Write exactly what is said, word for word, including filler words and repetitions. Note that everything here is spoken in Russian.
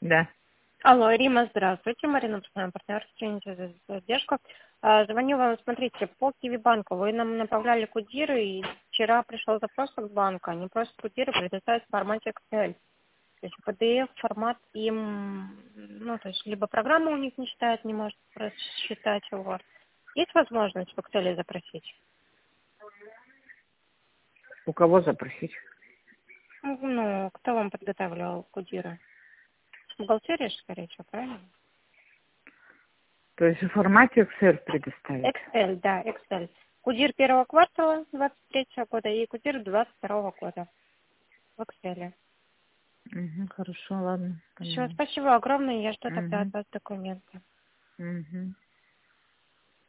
Да. Алло, Рима, здравствуйте. Марина, постоянный партнер, извините за задержку. А, Звоню вам, смотрите, по Киви-банку вы нам направляли кодиры, и вчера пришел запрос от банка. Они просят кодиры предоставить в формате Excel. То есть пи ди эф-формат им, ну, то есть либо программа у них не читает, не может просчитать его. Есть возможность в Excel запросить? У кого запросить? Ну, кто вам подготавливал кодиры? Бухгалтерия, скорее всего, правильно? То есть в формате Excel предоставить? Excel, да, Excel. Кудир первого квартала двадцать третьего года и кудир двадцать второго года в Excel. Угу, хорошо, ладно, Все, поняла. спасибо огромное, я жду тогда Угу. от вас документы. Угу.